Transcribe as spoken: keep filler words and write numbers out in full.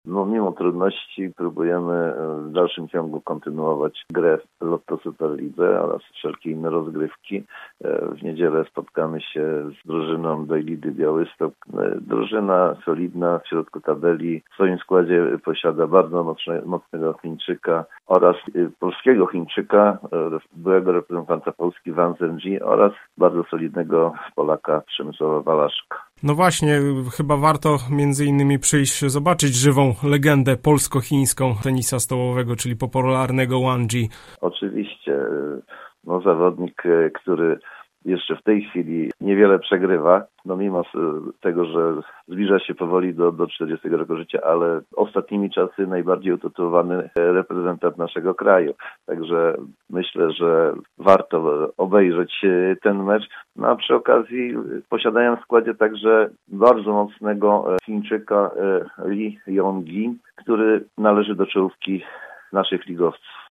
No, mimo trudności próbujemy w dalszym ciągu kontynuować grę w Lotto Superlidze oraz wszelkie inne rozgrywki. W niedzielę spotkamy się z drużyną Dejlidy Białystok. Drużyna solidna w środku tabeli. W swoim składzie posiada bardzo mocne, mocnego Chińczyka oraz polskiego Chińczyka, byłego reprezentanta Polski Wang Zhenji oraz bardzo solidnego Polaka Przemysława Walaszka. No właśnie, chyba warto między innymi przyjść zobaczyć żywą legendę polsko-chińską tenisa stołowego, czyli popularnego Wang Yi. Oczywiście, no zawodnik, który jeszcze w tej chwili niewiele przegrywa, no mimo tego, że zbliża się powoli do, do czterdziestego roku życia, ale ostatnimi czasy najbardziej utytułowany reprezentant naszego kraju. Także myślę, że warto obejrzeć ten mecz. No a przy okazji posiadają w składzie także bardzo mocnego Chińczyka Li Yonggi, który należy do czołówki naszych ligowców.